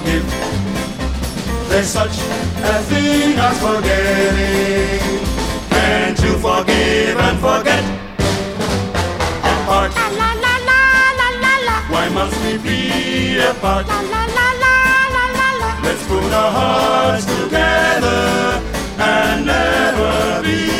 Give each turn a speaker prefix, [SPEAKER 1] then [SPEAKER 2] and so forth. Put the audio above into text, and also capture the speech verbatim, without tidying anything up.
[SPEAKER 1] forgive. There's such a thing as forgetting. Can't you forgive and forget? Apart.
[SPEAKER 2] La la la la la la la.
[SPEAKER 1] Why must we be apart?
[SPEAKER 2] La la la la la la la.
[SPEAKER 1] Let's put our hearts together and never be